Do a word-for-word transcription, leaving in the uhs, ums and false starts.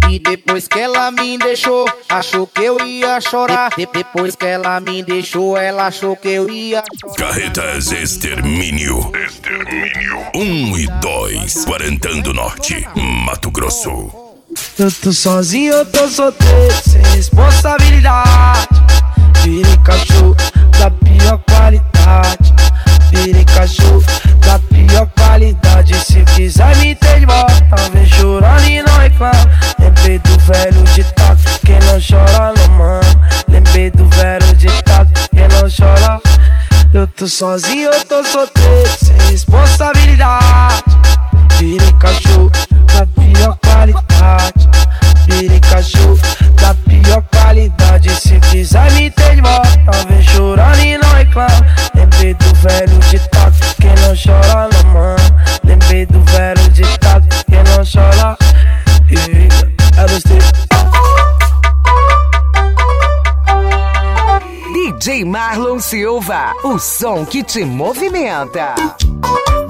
E depois que ela me deixou, achou que eu ia chorar. De depois que ela me deixou, ela achou que eu ia chorar. Carretas Extermínio. Extermínio. Um e dois. Quarentão do Norte, Mato Grosso. Eu tô sozinho, eu tô solteiro, sem responsabilidade. Virei cachorro da pior qualidade. Virei cachorro da pior qualidade. Se quiser me ter de volta, vem chorando e não reclama. Lembrei do velho ditado, quem não chora não mama. Lembrei do velho ditado, quem não chora. Eu tô sozinho, eu tô solteiro, sem responsabilidade. Virei cachorro da pior qualidade. Virei cachorro da pior qualidade. Se quiser me ter de volta, vem chorando e não reclama. Lembrei do velho ditado, quem não chora não mama. Lembrei do velho ditado, quem não chora. É você. D J Marlon Silva, o som que te movimenta.